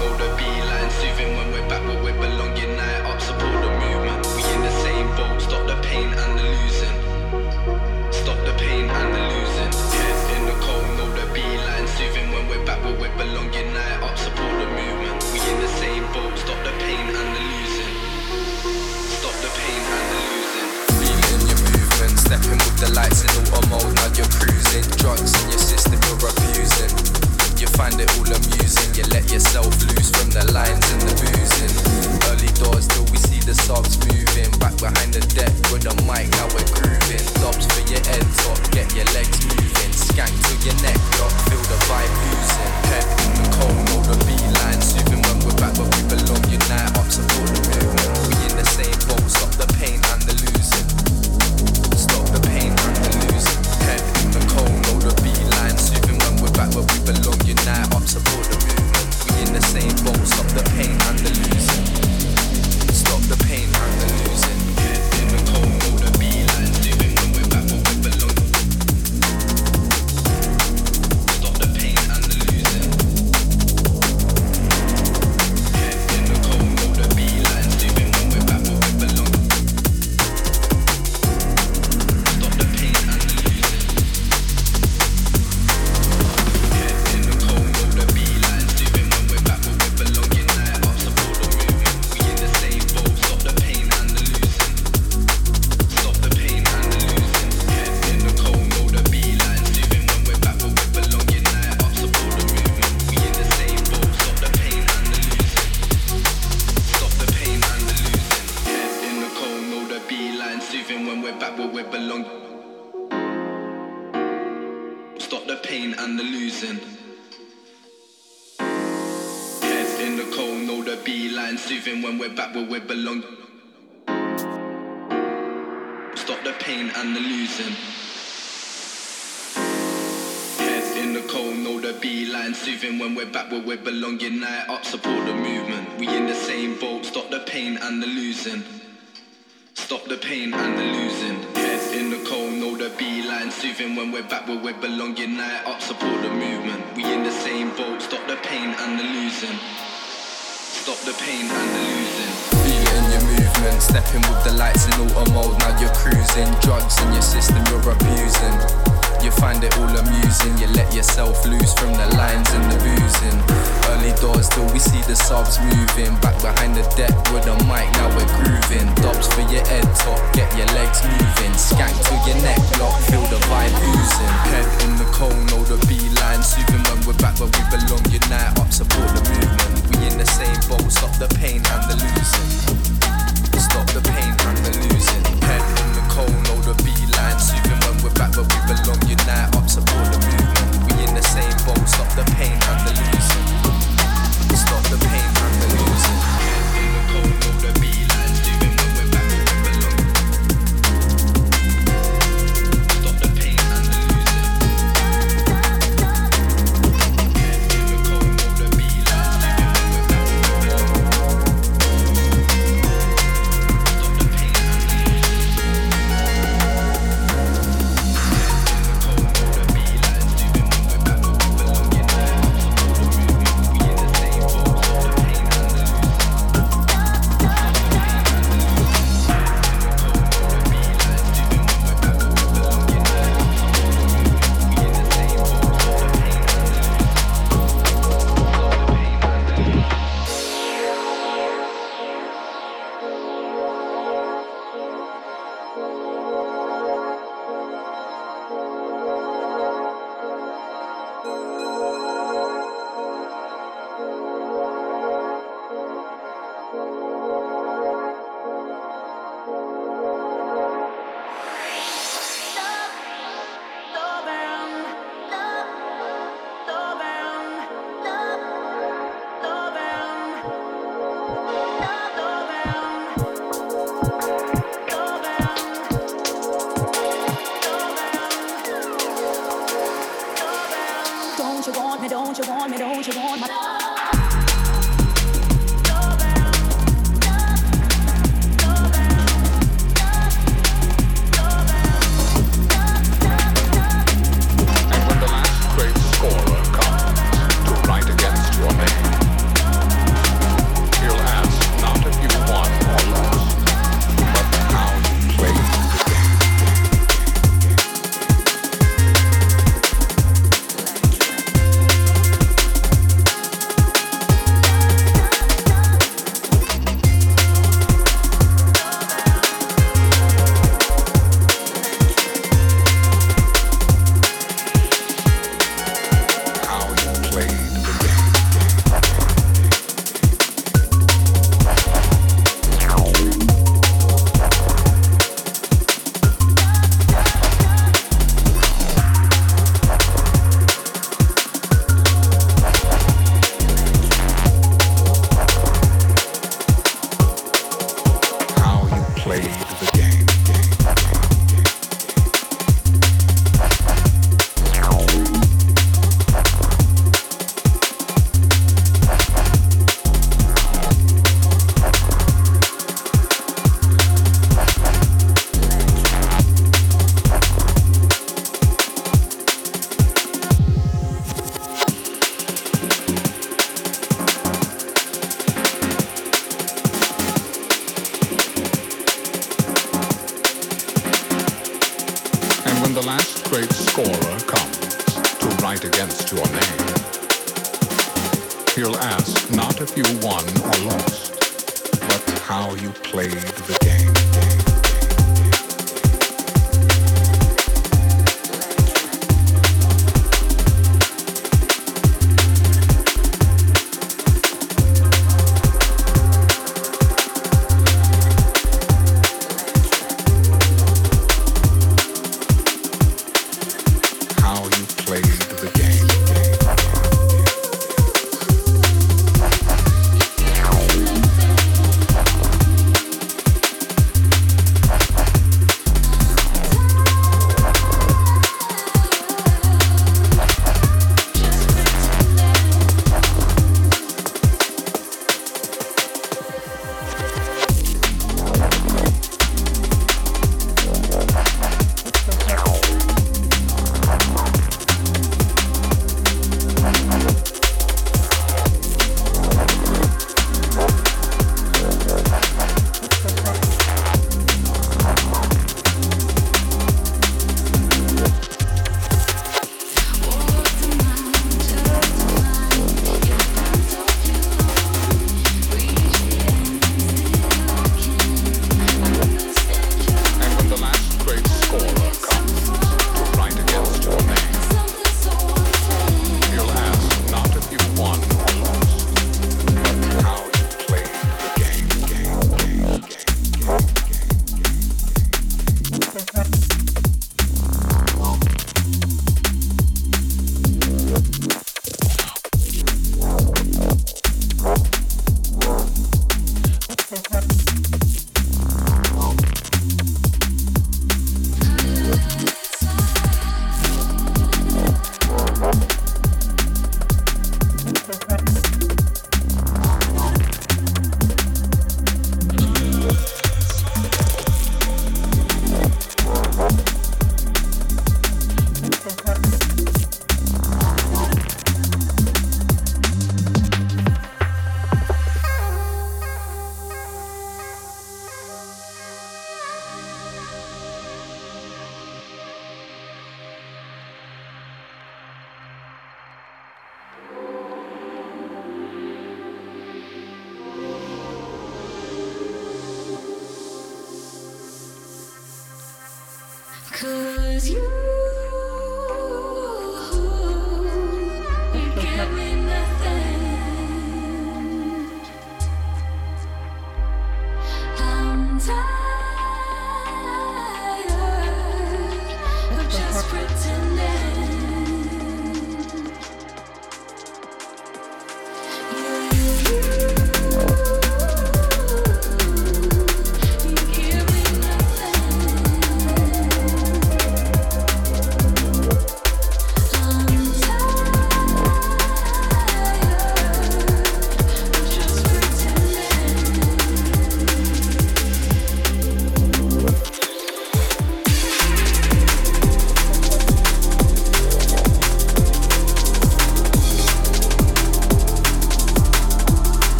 know the beeline. Soothing when we're back where we belong. Unite up, support the movement. We in the same boat. Stop the pain and the losing. Stop the pain and the losing. Head in the cold, know the beeline. Soothing when we're back where we belong. Unite up, support the movement. We in the same boat. Stop the pain and the losing. Stop the pain and the losing. Feeling your movement, stepping with the lights in auto mode. Now you're cruising. Drugs in your system, you're abusing. You find it all amusing. You let yourself loose from the lines and the boozing. Early doors till we see the subs moving. Back behind the deck with the mic, now we're grooving. Dobs for your head top, get your legs moving. Skank to your neck lock, feel the vibe oozing. Head in the cold, know the beeline. Soothing when we're back where we belong. Unite up, support the movement. We in the same boat, stop the pain and the losing. Stop the pain and the losing. Head in the cold, know the beeline. Soothing when we're back where we belong. Unite up, support the movement. We in the same boat, stop the pain and the losing. Stop the pain and the losing. Head in the cold, know the beeline. Soothing when we're back where we belong. Stop the pain and the losing. Head in the cold, know the beeline. Soothing when we're back where we belong. Stop the pain and the losing. Head in the cold, know the beeline. Soothing when we're back where we belong. Unite up, support the movement. We in the same boat. Stop the pain and the losing. Stop the pain and the losing. Head in the cold, know the beeline. Soothing when we're back where we belong. Unite up, support the movement. We in the same boat. Stop the pain and the losing. Stop the pain and the losing. Head in the cold, know the beeline. Soothing when we're back where we belong. Stop the pain and the losing. Head in the cold, know the beeline. Soothing when we're back where we belong. Stop the pain and the losing. Head in the cold, know the beeline. Soothing when we're back where we belong. Unite up, support the movement. We in the same boat. Stop the pain and the losing. Stop the pain and the losing. Head in the cold, know the beeline. Soothing when we're back where we belong. Unite up, support the movement. We in the same boat. Stop the pain and the losing. Stop the pain and the losing. Feeling your movement, stepping with the lights in auto mode. Now you're cruising. Drugs in your system, you're abusing. You find it all amusing. You let yourself loose from the lines and the boozing. Early doors till we see the subs moving. Back behind the deck with the mic, now we're grooving. Dobs for your head top, get your legs moving. Skank to your neck lock, feel the vibe oozing. Head in the cold, know the beeline. Soothing when we're back where we belong. Unite up, support the movement. We in the same boat, stop the pain and the losing. Stop the pain and the losing. Head in the cold, know the beeline. Soothing when we're back where we belong. Unite up, support the movement. We in the same boat, stop the pain and the losing. Stop the pain and the losing. Head in the cold, know the beeline. Soothing when we're back where we belong. Stop the pain and the losing. Head in the cold, know the beeline. Soothing when we're back where we belong. Stop the pain and the losing. fight against your name. He'll ask not if you won or lost, but how you played the game.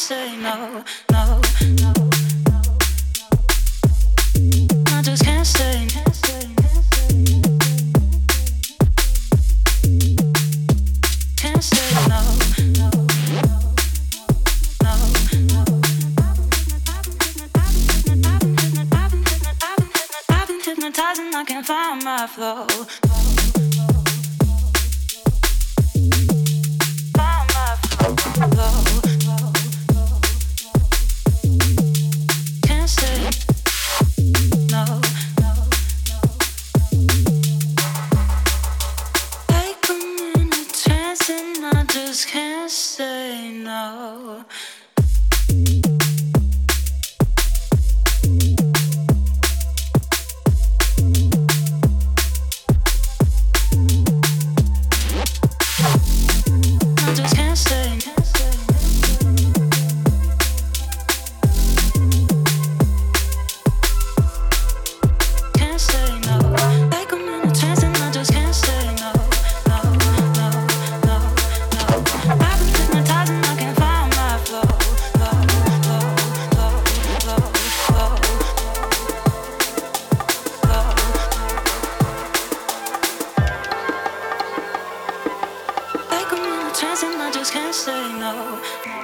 say no, no, no. I just can't say, can't say, can't say no, no, no, no. I've been hypnotizing, I can't find my flow. Find my flow. Can't say no, no, no. Like I'm in a trance and I just can't say no. I just can't say, can't say. Can't say no. Like I'm in a trance and I just can't say no, no, no, no, no. I've been hypnotizing, I can't find my flow, flow, flow, flow, flow, flow, flow. Like I'm in a trance and I just can't say no.